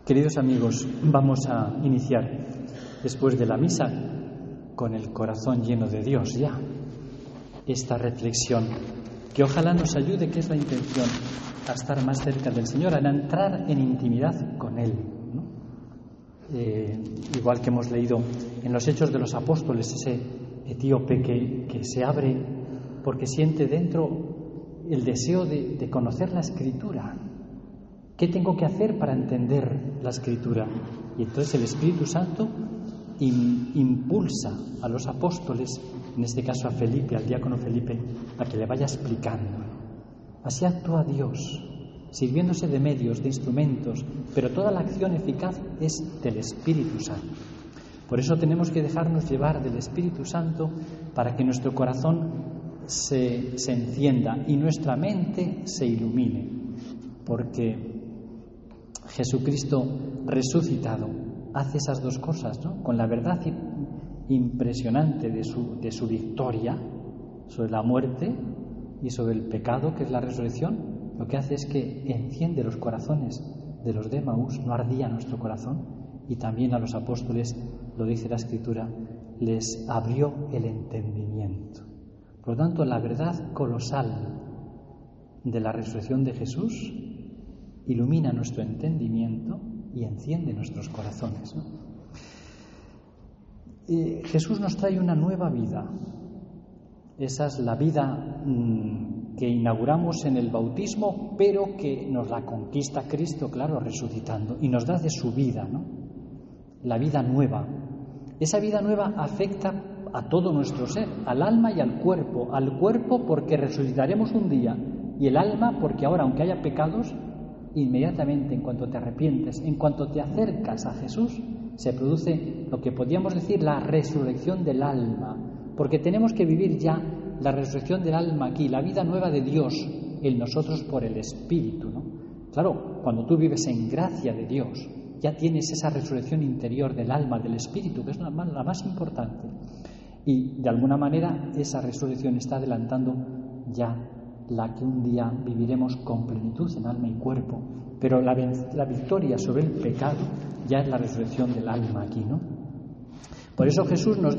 Queridos amigos, vamos a iniciar después de la misa con el corazón lleno de Dios ya esta reflexión que ojalá nos ayude, que es la intención, a estar más cerca del Señor, a entrar en intimidad con Él, ¿no? Igual que hemos leído en los Hechos de los Apóstoles, ese etíope que se abre porque siente dentro el deseo de conocer la Escritura. ¿Qué tengo que hacer para entender la Escritura? Y entonces el Espíritu Santo impulsa a los apóstoles, en este caso a Felipe, al diácono Felipe, a que le vaya explicando. Así actúa Dios, sirviéndose de medios, de instrumentos, pero toda la acción eficaz es del Espíritu Santo. Por eso tenemos que dejarnos llevar del Espíritu Santo para que nuestro corazón se encienda y nuestra mente se ilumine, porque Jesucristo resucitado hace esas dos cosas, ¿no? Con la verdad impresionante de su victoria sobre la muerte y sobre el pecado, que es la resurrección, lo que hace es que enciende los corazones de los de Emaús, no ardía nuestro corazón, y también a los apóstoles, lo dice la Escritura, les abrió el entendimiento. Por lo tanto, la verdad colosal de la resurrección de Jesús ilumina nuestro entendimiento y enciende nuestros corazones, ¿no? Jesús nos trae una nueva vida. Esa es la vida que inauguramos en el bautismo, pero que nos la conquista Cristo, claro, resucitando, y nos da de su vida, ¿no? La vida nueva. Esa vida nueva afecta a todo nuestro ser, al alma y al cuerpo porque resucitaremos un día, y el alma porque ahora, aunque haya pecados, inmediatamente, en cuanto te arrepientes, en cuanto te acercas a Jesús, se produce lo que podríamos decir la resurrección del alma, porque tenemos que vivir ya la resurrección del alma aquí, la vida nueva de Dios en nosotros por el Espíritu, ¿no? Claro, cuando tú vives en gracia de Dios, ya tienes esa resurrección interior del alma, del Espíritu, que es la más importante, y de alguna manera esa resurrección está adelantando ya la que un día viviremos con plenitud en alma y cuerpo, pero la victoria sobre el pecado ya es la resurrección del alma aquí, ¿no? Por eso Jesús nos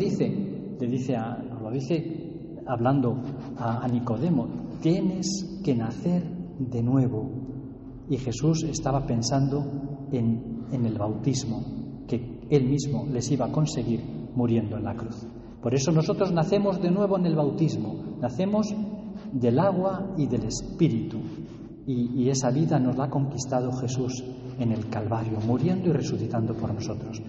lo dice hablando a Nicodemo, tienes que nacer de nuevo. Y Jesús estaba pensando en el bautismo que Él mismo les iba a conseguir muriendo en la cruz. Por eso nosotros nacemos de nuevo en el bautismo, nacemos del agua y del Espíritu, y esa vida nos la ha conquistado Jesús en el Calvario, muriendo y resucitando por nosotros.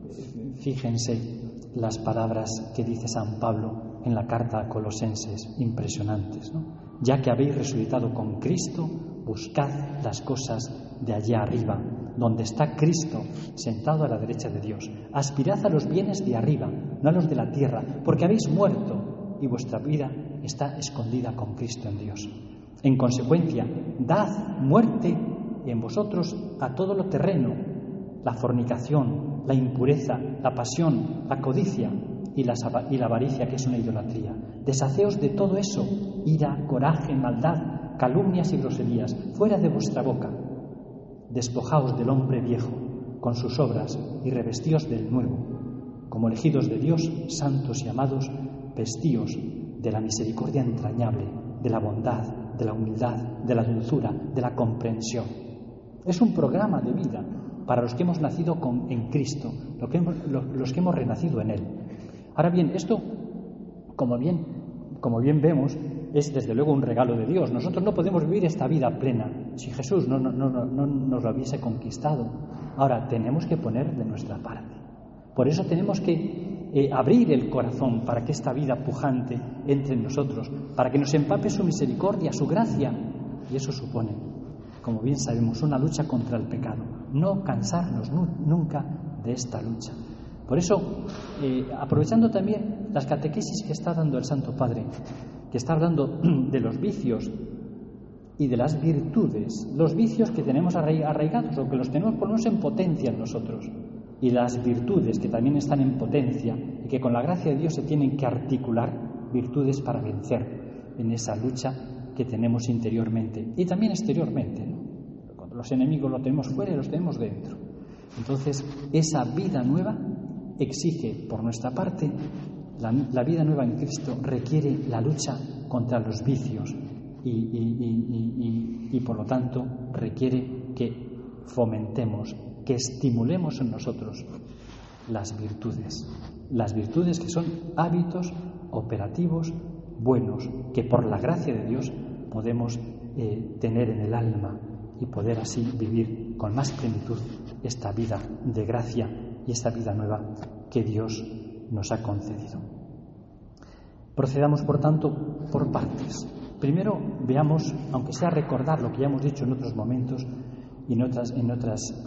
Fíjense las palabras que dice San Pablo en la carta a Colosenses, impresionantes, ¿no? Ya que habéis resucitado con Cristo, buscad las cosas de allá arriba, donde está Cristo sentado a la derecha de Dios. Aspirad a los bienes de arriba, no a los de la tierra, porque habéis muerto y vuestra vida está escondida con Cristo en Dios. En consecuencia, dad muerte en vosotros a todo lo terreno, la fornicación, la impureza, la pasión, la codicia y la avaricia, que es una idolatría. Deshaceos de todo eso, ira, coraje, maldad, calumnias y groserías, fuera de vuestra boca. Despojaos del hombre viejo con sus obras y revestíos del nuevo. Como elegidos de Dios, santos y amados, vestíos de la misericordia entrañable, de la bondad, de la humildad, de la dulzura, de la comprensión. Es un programa de vida para los que hemos nacido en Cristo, los que hemos renacido en Él. Ahora bien, esto, como bien vemos, es desde luego un regalo de Dios. Nosotros no podemos vivir esta vida plena si Jesús no nos lo hubiese conquistado. Ahora, tenemos que poner de nuestra parte. Por eso tenemos que abrir el corazón para que esta vida pujante entre en nosotros, para que nos empape su misericordia, su gracia. Y eso supone, como bien sabemos, una lucha contra el pecado. No cansarnos nunca de esta lucha. Por eso, aprovechando también las catequesis que está dando el Santo Padre, que está hablando de los vicios y de las virtudes, los vicios que tenemos arraigados o que los tenemos por lo menos en potencia en nosotros, y las virtudes que también están en potencia y que con la gracia de Dios se tienen que articular, virtudes para vencer en esa lucha que tenemos interiormente y también exteriormente, ¿no? Cuando los enemigos los tenemos fuera y los tenemos dentro. Entonces, esa vida nueva exige, por nuestra parte, la vida nueva en Cristo requiere la lucha contra los vicios y por lo tanto requiere que fomentemos, que estimulemos en nosotros las virtudes que son hábitos operativos buenos que por la gracia de Dios podemos tener en el alma y poder así vivir con más plenitud esta vida de gracia y esta vida nueva que Dios nos ha concedido. Procedamos, por tanto, por partes. Primero veamos, aunque sea recordar lo que ya hemos dicho en otros momentos y en otras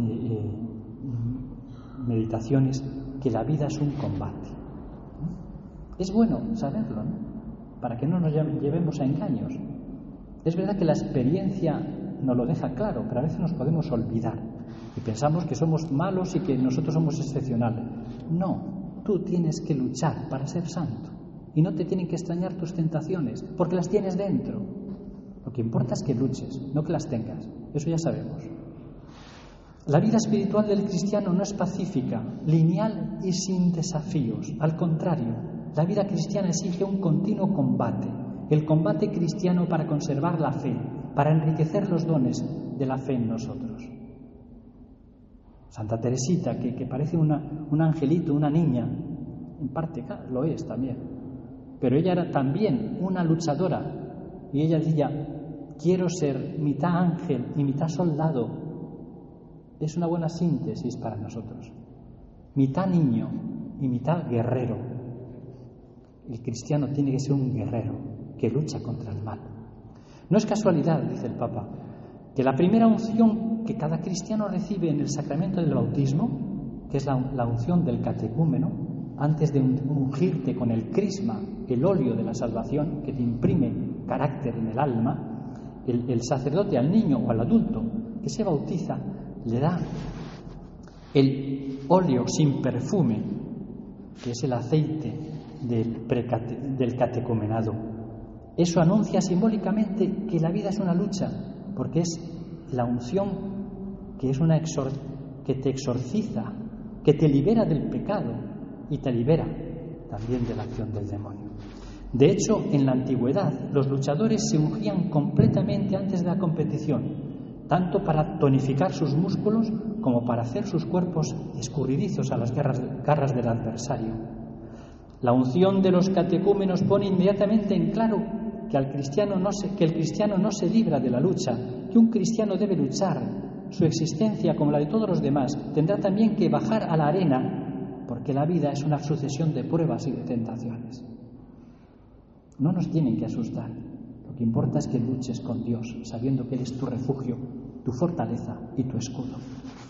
meditaciones, que la vida es un combate. Es bueno saberlo, ¿no? Para que no nos llevemos a engaños. Es verdad que la experiencia nos lo deja claro, pero a veces nos podemos olvidar y pensamos que somos malos y que nosotros somos excepcionales. No, tú tienes que luchar para ser santo y no te tienen que extrañar tus tentaciones porque las tienes dentro. Lo que importa es que luches, no que las tengas. Eso ya sabemos. La vida espiritual del cristiano no es pacífica, lineal y sin desafíos. Al contrario, la vida cristiana exige un continuo combate. El combate cristiano para conservar la fe, para enriquecer los dones de la fe en nosotros. Santa Teresita, que parece un angelito, una niña, en parte lo es también, pero ella era también una luchadora y ella decía: quiero ser mitad ángel y mitad soldado. Es una buena síntesis para nosotros. Mitad niño y mitad guerrero. El cristiano tiene que ser un guerrero que lucha contra el mal. No es casualidad, dice el Papa, que la primera unción que cada cristiano recibe en el sacramento del bautismo, que es la unción del catecúmeno, antes de ungirte con el crisma, el óleo de la salvación, que te imprime carácter en el alma, el sacerdote al niño o al adulto que se bautiza le da el óleo sin perfume, que es el aceite del catecumenado. Eso anuncia simbólicamente que la vida es una lucha, porque es la unción que es que te exorciza, que te libera del pecado y te libera también de la acción del demonio. De hecho, en la antigüedad, los luchadores se ungían completamente antes de la competición, tanto para tonificar sus músculos como para hacer sus cuerpos escurridizos a las garras del adversario. La unción de los catecúmenos pone inmediatamente en claro que el cristiano no se libra de la lucha, que un cristiano debe luchar. Su existencia, como la de todos los demás, tendrá también que bajar a la arena, porque la vida es una sucesión de pruebas y de tentaciones. No nos tienen que asustar. Lo que importa es que luches con Dios, sabiendo que Él es tu refugio, tu fortaleza y tu escudo.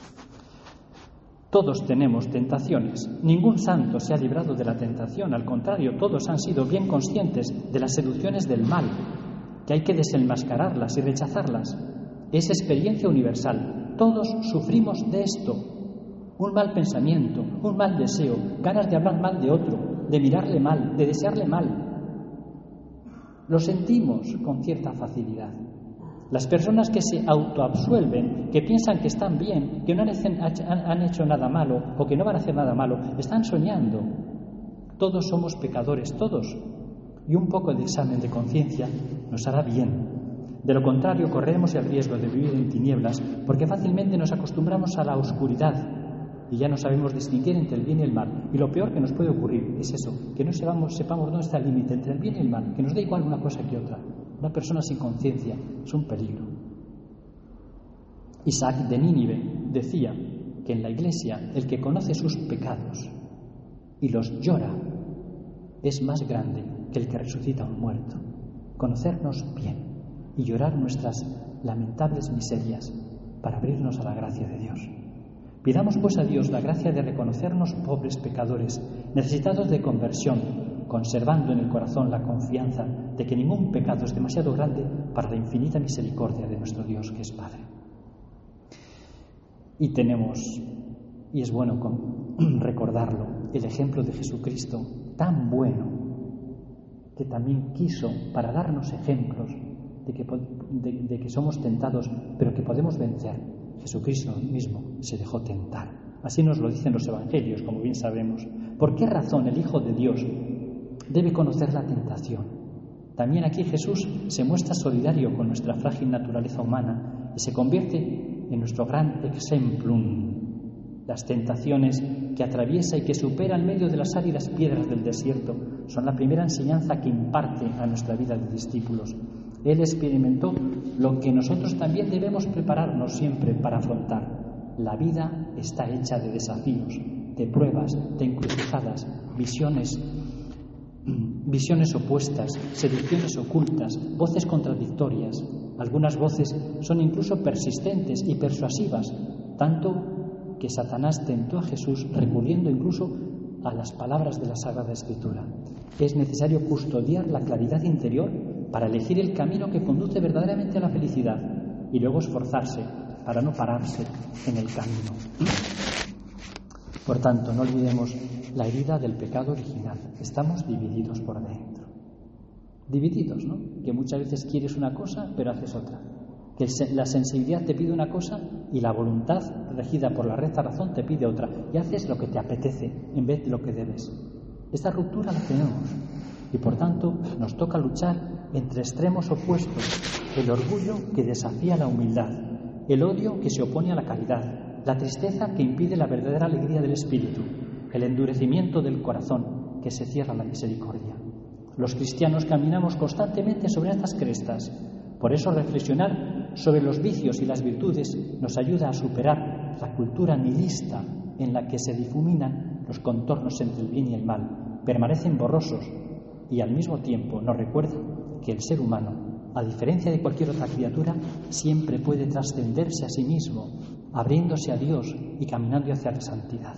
Todos tenemos tentaciones. Ningún santo se ha librado de la tentación. Al contrario, todos han sido bien conscientes de las seducciones del mal, que hay que desenmascararlas y rechazarlas. Es experiencia universal. Todos sufrimos de esto. Un mal pensamiento, un mal deseo, ganas de hablar mal de otro, de mirarle mal, de desearle mal. Lo sentimos con cierta facilidad. Las personas que se autoabsuelven, que piensan que están bien, que no han hecho nada malo o que no van a hacer nada malo, están soñando. Todos somos pecadores, todos. Y un poco de examen de conciencia nos hará bien. De lo contrario, corremos el riesgo de vivir en tinieblas, porque fácilmente nos acostumbramos a la oscuridad y ya no sabemos distinguir entre el bien y el mal. Y lo peor que nos puede ocurrir es eso, que no sepamos dónde está el límite entre el bien y el mal, que nos da igual una cosa que otra. Una persona sin conciencia es un peligro. Isaac de Nínive decía que en la Iglesia el que conoce sus pecados y los llora es más grande que el que resucita a un muerto. Conocernos bien y llorar nuestras lamentables miserias para abrirnos a la gracia de Dios. Pidamos pues a Dios la gracia de reconocernos pobres pecadores, necesitados de conversión, conservando en el corazón la confianza de que ningún pecado es demasiado grande para la infinita misericordia de nuestro Dios, que es Padre. Y es bueno recordarlo, el ejemplo de Jesucristo, tan bueno, que también quiso, para darnos ejemplos de que somos tentados, pero que podemos vencer. Jesucristo mismo se dejó tentar. Así nos lo dicen los evangelios, como bien sabemos. ¿Por qué razón el Hijo de Dios debe conocer la tentación? También aquí Jesús se muestra solidario con nuestra frágil naturaleza humana y se convierte en nuestro gran exemplum. Las tentaciones que atraviesa y que supera en medio de las áridas piedras del desierto son la primera enseñanza que imparte a nuestra vida de discípulos. Él experimentó lo que nosotros también debemos prepararnos siempre para afrontar. La vida está hecha de desafíos, de pruebas, de encrucijadas, visiones opuestas, seducciones ocultas, voces contradictorias. Algunas voces son incluso persistentes y persuasivas, tanto que Satanás tentó a Jesús recurriendo incluso a las palabras de la Sagrada Escritura. Es necesario custodiar la claridad interior para elegir el camino que conduce verdaderamente a la felicidad y luego esforzarse para no pararse en el camino. Por tanto, no olvidemos la herida del pecado original. Estamos divididos por dentro. Divididos, ¿no? Que muchas veces quieres una cosa, pero haces otra. Que la sensibilidad te pide una cosa y la voluntad, regida por la recta razón, te pide otra. Y haces lo que te apetece en vez de lo que debes. Esta ruptura la tenemos. Y por tanto, nos toca luchar entre extremos opuestos. El orgullo que desafía la humildad. El odio que se opone a la caridad. La tristeza que impide la verdadera alegría del espíritu. El endurecimiento del corazón que se cierra a la misericordia. Los cristianos caminamos constantemente sobre estas crestas. Por eso reflexionar sobre los vicios y las virtudes nos ayuda a superar la cultura nihilista en la que se difuminan los contornos entre el bien y el mal, permanecen borrosos y al mismo tiempo nos recuerda que el ser humano, a diferencia de cualquier otra criatura, siempre puede trascenderse a sí mismo, abriéndose a Dios y caminando hacia la santidad.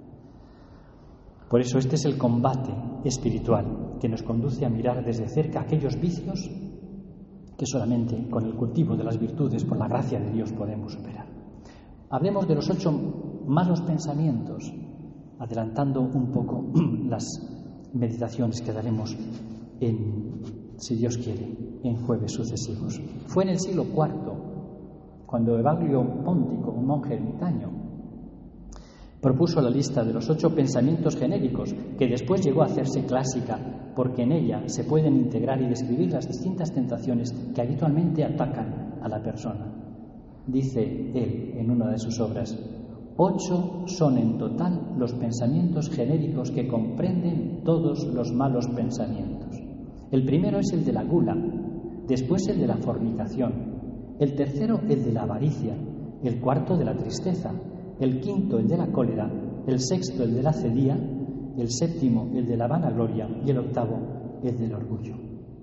Por eso este es el combate espiritual que nos conduce a mirar desde cerca aquellos vicios que solamente con el cultivo de las virtudes, por la gracia de Dios, podemos superar. Hablemos de los 8 malos pensamientos, adelantando un poco las meditaciones que daremos si Dios quiere, en jueves sucesivos. Fue en el siglo IV, cuando Evaglio Póntico, un monje ermitaño, propuso la lista de los 8 pensamientos genéricos, que después llegó a hacerse clásica, porque en ella se pueden integrar y describir las distintas tentaciones que habitualmente atacan a la persona. Dice él en una de sus obras: 8 son en total los pensamientos genéricos que comprenden todos los malos pensamientos. El primero es el de la gula, después el de la fornicación, el tercero el de la avaricia, el cuarto de la tristeza, el quinto el de la cólera, el sexto el de la cedía, el séptimo el de la vanagloria y el octavo el del orgullo.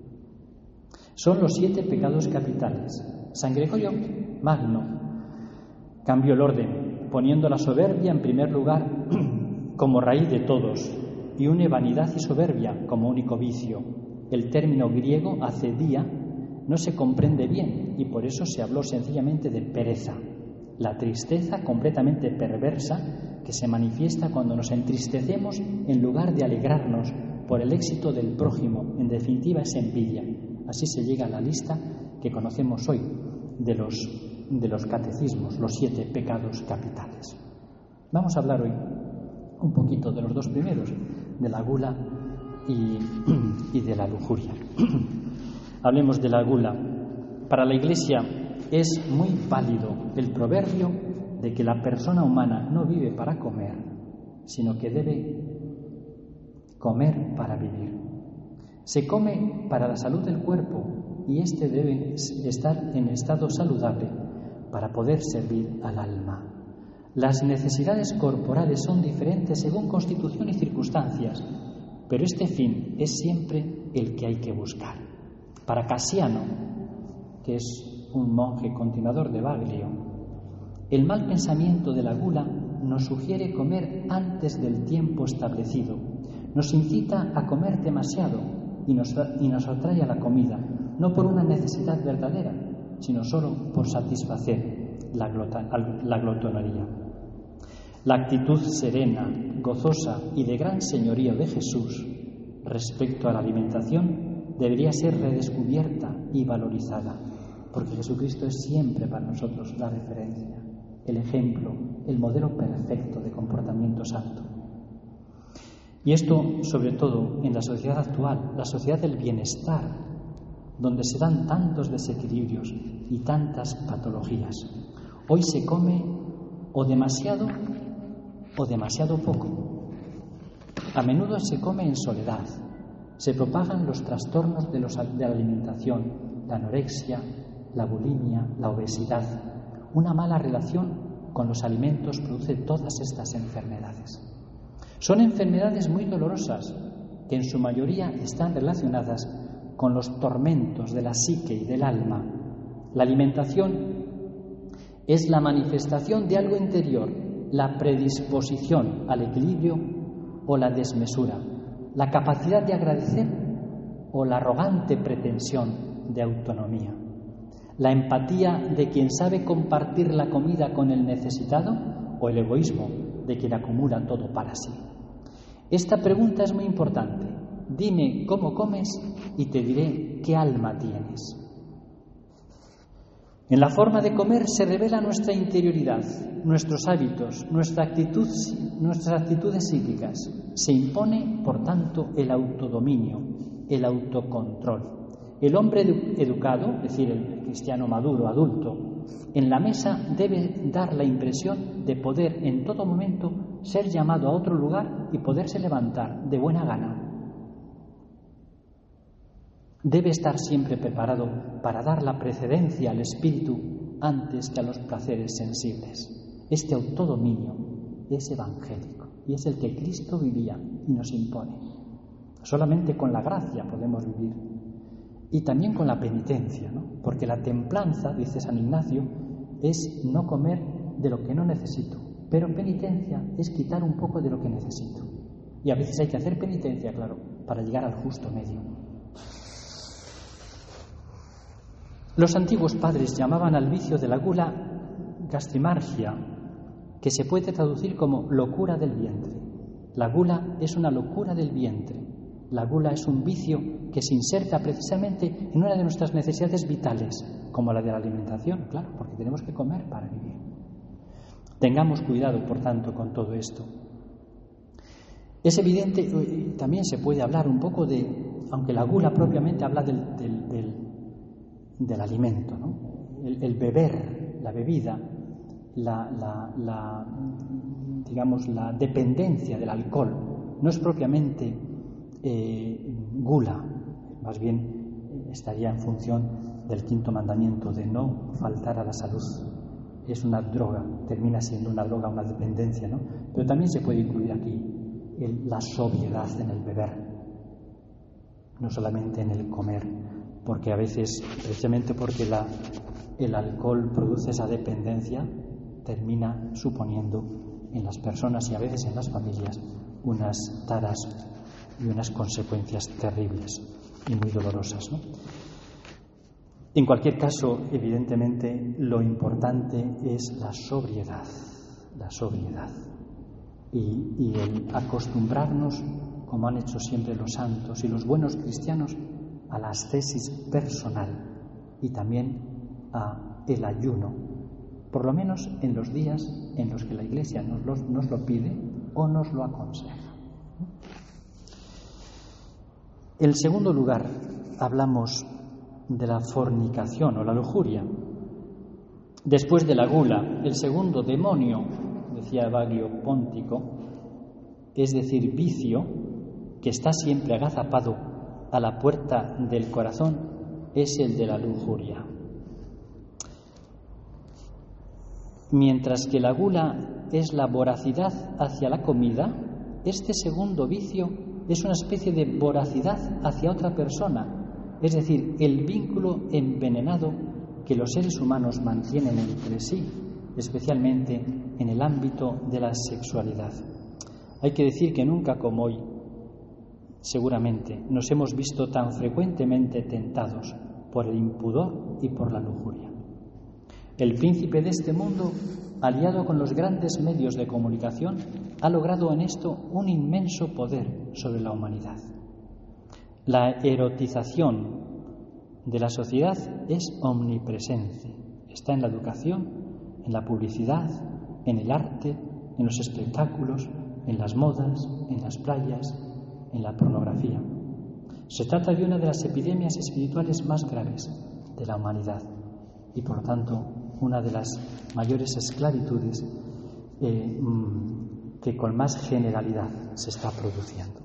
Son los 7 pecados capitales. San Gregorio Magno cambió el orden, poniendo la soberbia en primer lugar como raíz de todos y une vanidad y soberbia como único vicio. El término griego acedía no se comprende bien y por eso se habló sencillamente de pereza. La tristeza completamente perversa que se manifiesta cuando nos entristecemos en lugar de alegrarnos por el éxito del prójimo, en definitiva es envidia. Así se llega a la lista que conocemos hoy de los catecismos, los 7 pecados capitales. Vamos a hablar hoy un poquito de los 2 primeros, de la gula y de la lujuria. Hablemos de la gula. Para la Iglesia es muy válido el proverbio de que la persona humana no vive para comer, sino que debe comer para vivir. Se come para la salud del cuerpo y éste debe estar en estado saludable para poder servir al alma. Las necesidades corporales son diferentes según constitución y circunstancias, pero este fin es siempre el que hay que buscar. Para Casiano, que es un monje continuador de Baglio, el mal pensamiento de la gula nos sugiere comer antes del tiempo establecido, nos incita a comer demasiado y nos atrae a la comida, no por una necesidad verdadera, sino solo por satisfacer la glotonería. La actitud serena, gozosa y de gran señorío de Jesús respecto a la alimentación debería ser redescubierta y valorizada, porque Jesucristo es siempre para nosotros la referencia. el ejemplo, el modelo perfecto de comportamiento santo. Y esto, sobre todo, en la sociedad actual, la sociedad del bienestar, donde se dan tantos desequilibrios y tantas patologías. Hoy se come o demasiado poco. A menudo se come en soledad. Se propagan los trastornos de la alimentación, la anorexia, la bulimia, la obesidad. Una mala relación con los alimentos produce todas estas enfermedades. Son enfermedades muy dolorosas que en su mayoría están relacionadas con los tormentos de la psique y del alma. La alimentación es la manifestación de algo interior, la predisposición al equilibrio o la desmesura, la capacidad de agradecer o la arrogante pretensión de autonomía, la empatía de quien sabe compartir la comida con el necesitado o el egoísmo de quien acumula todo para sí. Esta pregunta es muy importante. Dime cómo comes y te diré qué alma tienes. En la forma de comer se revela nuestra interioridad, nuestros hábitos, nuestras actitudes psíquicas. Se impone, por tanto, el autodominio, el autocontrol. El hombre educado, es decir, el cristiano maduro, adulto, en la mesa debe dar la impresión de poder en todo momento ser llamado a otro lugar y poderse levantar de buena gana. Debe estar siempre preparado para dar la precedencia al espíritu antes que a los placeres sensibles. Este autodominio es evangélico y es el que Cristo vivía y nos impone. Solamente con la gracia podemos vivir y también con la penitencia, ¿no? Porque la templanza, dice San Ignacio, es no comer de lo que no necesito, pero penitencia es quitar un poco de lo que necesito. Y a veces hay que hacer penitencia, claro, para llegar al justo medio. Los antiguos padres llamaban al vicio de la gula gastrimargia, que se puede traducir como locura del vientre. La gula es una locura del vientre. La gula es un vicio que se inserta precisamente en una de nuestras necesidades vitales, como la de la alimentación, claro, porque tenemos que comer para vivir. Tengamos cuidado, por tanto, con todo esto. Es evidente, también se puede hablar un poco de, aunque la gula propiamente habla del alimento, ¿no? El beber, la bebida, la dependencia del alcohol no es propiamente gula, más bien estaría en función del quinto mandamiento de no faltar a la salud. Es una droga, termina siendo una droga, una dependencia, ¿no? Pero también se puede incluir aquí la sobriedad en el beber, no solamente en el comer, porque a veces, precisamente porque el alcohol produce esa dependencia, termina suponiendo en las personas y a veces en las familias unas taras y unas consecuencias terribles y muy dolorosas, ¿no? En cualquier caso, evidentemente, lo importante es la sobriedad y el acostumbrarnos, como han hecho siempre los santos y los buenos cristianos, a la ascesis personal y también a el ayuno, por lo menos en los días en los que la Iglesia nos lo pide o nos lo aconseja. En segundo lugar, hablamos de la fornicación o la lujuria. Después de la gula, el segundo demonio, decía Baglio Póntico, es decir, vicio, que está siempre agazapado a la puerta del corazón, es el de la lujuria. Mientras que la gula es la voracidad hacia la comida, este segundo vicio es una especie de voracidad hacia otra persona, es decir, el vínculo envenenado que los seres humanos mantienen entre sí, especialmente en el ámbito de la sexualidad. Hay que decir que nunca como hoy, seguramente, nos hemos visto tan frecuentemente tentados por el impudor y por la lujuria. El príncipe de este mundo, aliado con los grandes medios de comunicación, ha logrado en esto un inmenso poder sobre la humanidad. La erotización de la sociedad es omnipresente. Está en la educación, en la publicidad, en el arte, en los espectáculos, en las modas, en las playas, en la pornografía. Se trata de una de las epidemias espirituales más graves de la humanidad y, por tanto, una de las mayores esclavitudes que con más generalidad se está produciendo.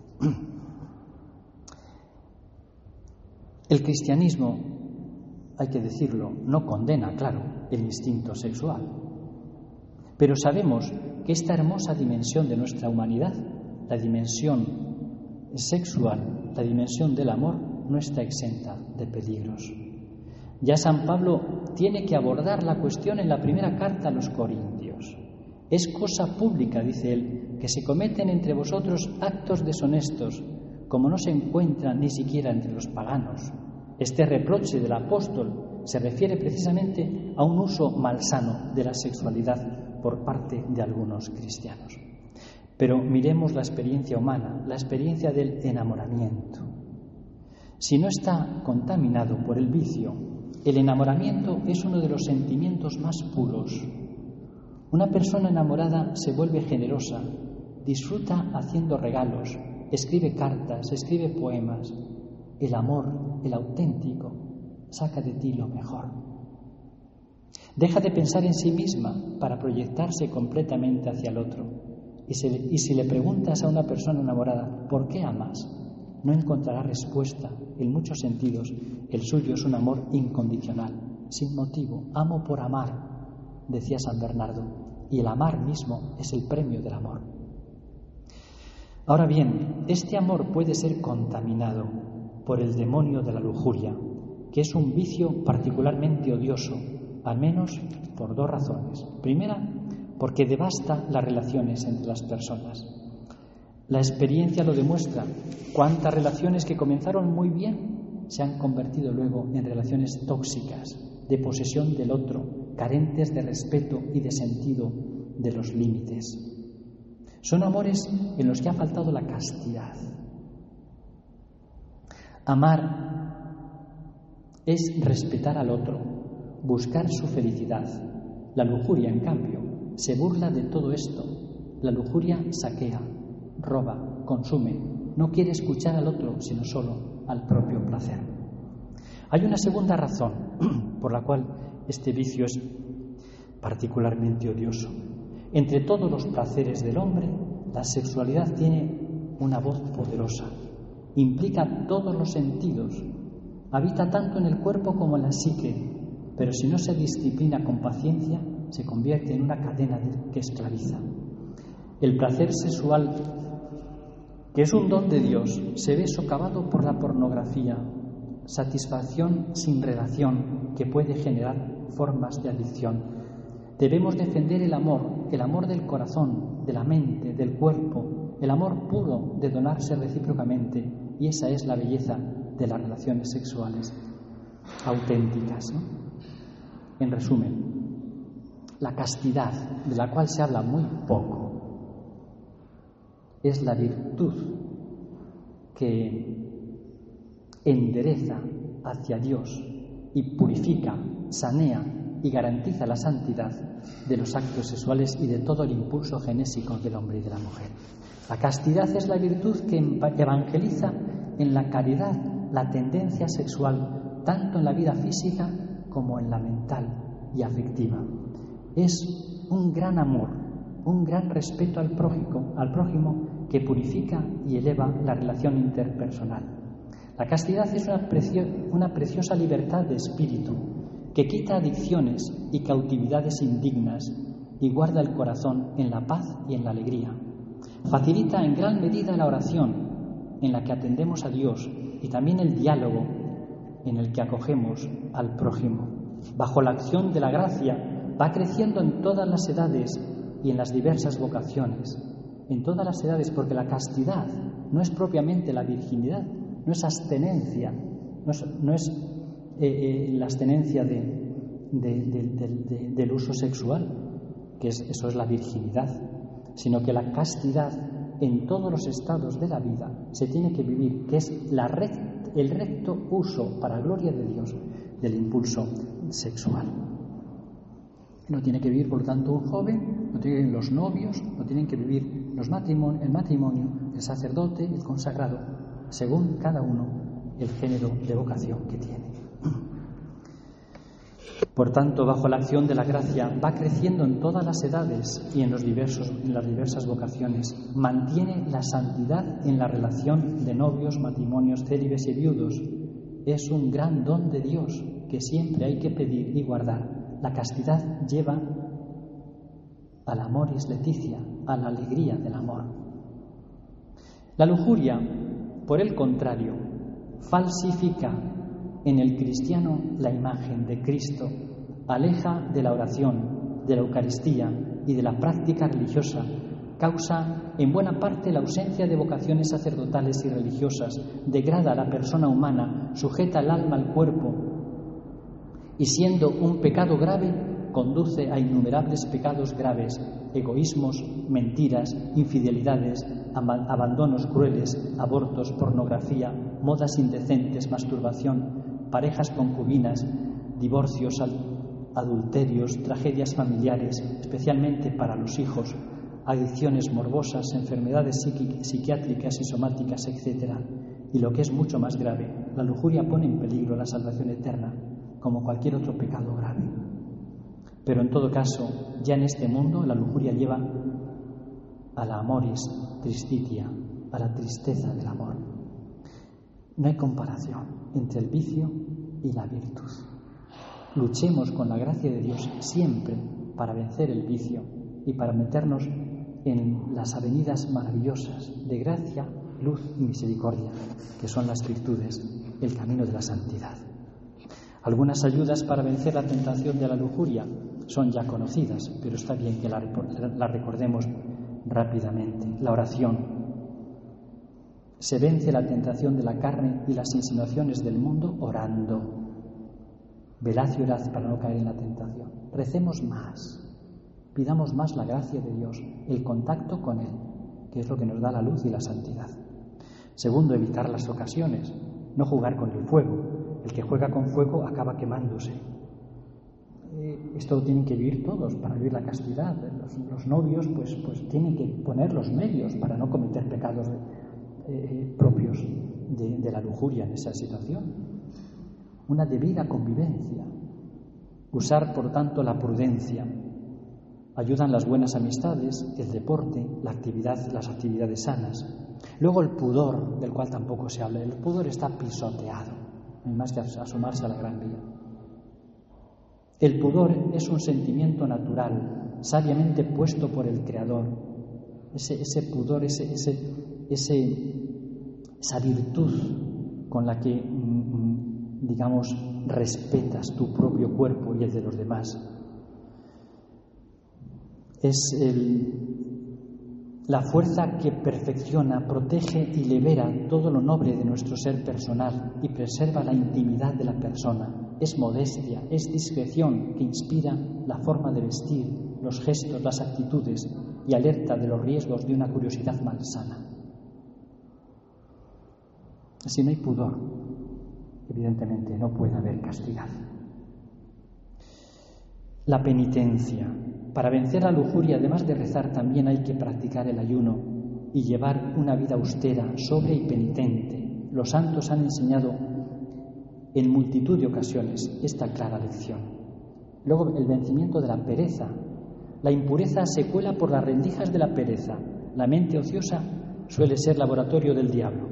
El cristianismo, hay que decirlo, no condena, claro, el instinto sexual, pero sabemos que esta hermosa dimensión de nuestra humanidad, la dimensión sexual, la dimensión del amor, no está exenta de peligros. Ya San Pablo tiene que abordar la cuestión en la primera carta a los Corintios. Es cosa pública, dice él, que se cometen entre vosotros actos deshonestos, como no se encuentran ni siquiera entre los paganos. Este reproche del apóstol se refiere precisamente a un uso malsano de la sexualidad por parte de algunos cristianos. Pero miremos la experiencia humana, la experiencia del enamoramiento. Si no está contaminado por el vicio, el enamoramiento es uno de los sentimientos más puros. Una persona enamorada se vuelve generosa, disfruta haciendo regalos, escribe cartas, escribe poemas. El amor, el auténtico, saca de ti lo mejor. Deja de pensar en sí misma para proyectarse completamente hacia el otro. Y si le preguntas a una persona enamorada, ¿por qué amas?, no encontrará respuesta. En muchos sentidos, el suyo es un amor incondicional, sin motivo. Amo por amar, decía San Bernardo, y el amar mismo es el premio del amor. Ahora bien, este amor puede ser contaminado por el demonio de la lujuria, que es un vicio particularmente odioso, al menos por dos razones. Primera, porque devasta las relaciones entre las personas. La experiencia lo demuestra. Cuántas relaciones que comenzaron muy bien se han convertido luego en relaciones tóxicas, de posesión del otro, carentes de respeto y de sentido de los límites. Son amores en los que ha faltado la castidad. Amar es respetar al otro, buscar su felicidad. La lujuria, en cambio, se burla de todo esto. La lujuria saquea, roba, consume, no quiere escuchar al otro, sino solo al propio placer. Hay una segunda razón por la cual este vicio es particularmente odioso. Entre todos los placeres del hombre, la sexualidad tiene una voz poderosa, implica todos los sentidos, habita tanto en el cuerpo como en la psique, pero si no se disciplina con paciencia, se convierte en una cadena que esclaviza. El placer sexual, que es un don de Dios, se ve socavado por la pornografía, satisfacción sin relación que puede generar formas de adicción. Debemos defender el amor del corazón, de la mente, del cuerpo, el amor puro de donarse recíprocamente, y esa es la belleza de las relaciones sexuales auténticas, ¿no? En resumen, la castidad, de la cual se habla muy poco, es la virtud que endereza hacia Dios y purifica, sanea y garantiza la santidad de los actos sexuales y de todo el impulso genésico del hombre y de la mujer. La castidad es la virtud que evangeliza en la caridad la tendencia sexual, tanto en la vida física como en la mental y afectiva. Es un gran amor, un gran respeto al prójimo que purifica y eleva la relación interpersonal. La castidad es una preciosa libertad de espíritu que quita adicciones y cautividades indignas y guarda el corazón en la paz y en la alegría. Facilita en gran medida la oración en la que atendemos a Dios y también el diálogo en el que acogemos al prójimo. Bajo la acción de la gracia va creciendo en todas las edades y en las diversas vocaciones. En todas las edades, porque la castidad no es propiamente la virginidad, no es abstenencia, no es la abstenencia del uso sexual, que eso es la virginidad, sino que la castidad en todos los estados de la vida se tiene que vivir, que es el recto uso para gloria de Dios del impulso sexual. No tiene que vivir, por lo tanto, un joven, no tienen que vivir los novios, no tienen que vivir el matrimonio, el sacerdote, el consagrado, según cada uno el género de vocación que tiene. Por tanto, bajo la acción de la gracia, va creciendo en todas las edades y en las diversas vocaciones. Mantiene la santidad en la relación de novios, matrimonios, célibes y viudos. Es un gran don de Dios que siempre hay que pedir y guardar. La castidad lleva al amoris laetitia, a la alegría del amor. La lujuria, por el contrario, falsifica en el cristiano la imagen de Cristo, aleja de la oración, de la Eucaristía y de la práctica religiosa, causa en buena parte la ausencia de vocaciones sacerdotales y religiosas, degrada a la persona humana, sujeta el alma al cuerpo y, siendo un pecado grave, conduce a innumerables pecados graves, egoísmos, mentiras, infidelidades, abandonos crueles, abortos, pornografía, modas indecentes, masturbación, parejas concubinas, divorcios, adulterios, tragedias familiares, especialmente para los hijos, adicciones morbosas, enfermedades psiquiátricas y somáticas, etc. Y lo que es mucho más grave, la lujuria pone en peligro la salvación eterna, como cualquier otro pecado grave. Pero en todo caso, ya en este mundo la lujuria lleva a la amoris tristitia, a la tristeza del amor. No hay comparación entre el vicio y la virtud. Luchemos con la gracia de Dios siempre para vencer el vicio y para meternos en las avenidas maravillosas de gracia, luz y misericordia, que son las virtudes, el camino de la santidad. Algunas ayudas para vencer la tentación de la lujuria son ya conocidas, pero está bien que la recordemos rápidamente. La oración. Se vence la tentación de la carne y las insinuaciones del mundo orando. Velad y orad para no caer en la tentación. Recemos más, pidamos más la gracia de Dios, el contacto con Él, que es lo que nos da la luz y la santidad. Segundo, evitar las ocasiones, no jugar con el fuego. El que juega con fuego acaba quemándose. Esto lo tienen que vivir todos para vivir la castidad. Los novios pues tienen que poner los medios para no cometer pecados propios de la lujuria en esa situación. Una debida convivencia. Usar, por tanto, la prudencia. Ayudan las buenas amistades, el deporte, las actividades sanas. Luego el pudor, del cual tampoco se habla. El pudor está pisoteado, no hay más que asomarse a la Gran Vía. El pudor es un sentimiento natural, sabiamente puesto por el Creador. Ese pudor, esa virtud con la que, respetas tu propio cuerpo y el de los demás. Es la fuerza que perfecciona, protege y libera todo lo noble de nuestro ser personal y preserva la intimidad de la persona. Es modestia, es discreción que inspira la forma de vestir, los gestos, las actitudes y alerta de los riesgos de una curiosidad malsana. Si no hay pudor, evidentemente no puede haber castidad. La penitencia. Para vencer la lujuria, además de rezar, también hay que practicar el ayuno y llevar una vida austera, sobria y penitente. Los santos han enseñado en multitud de ocasiones esta clara lección. Luego, el vencimiento de la pereza. La impureza se cuela por las rendijas de la pereza. La mente ociosa suele ser laboratorio del diablo.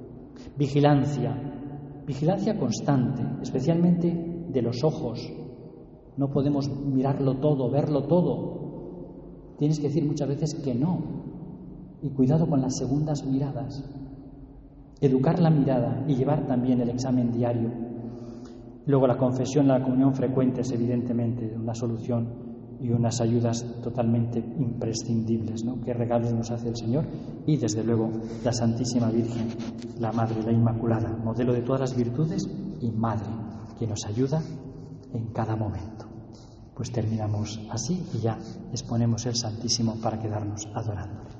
Vigilancia constante, especialmente de los ojos. No podemos mirarlo todo, verlo todo. Tienes que decir muchas veces que no. Y cuidado con las segundas miradas. Educar la mirada y llevar también el examen diario. Luego la confesión, la comunión frecuente es evidentemente una solución y unas ayudas totalmente imprescindibles, ¿no? Qué regalos nos hace el Señor. Y desde luego la Santísima Virgen, la Madre, la Inmaculada, modelo de todas las virtudes y Madre, que nos ayuda en cada momento. Pues terminamos así y ya exponemos el Santísimo para quedarnos adorando.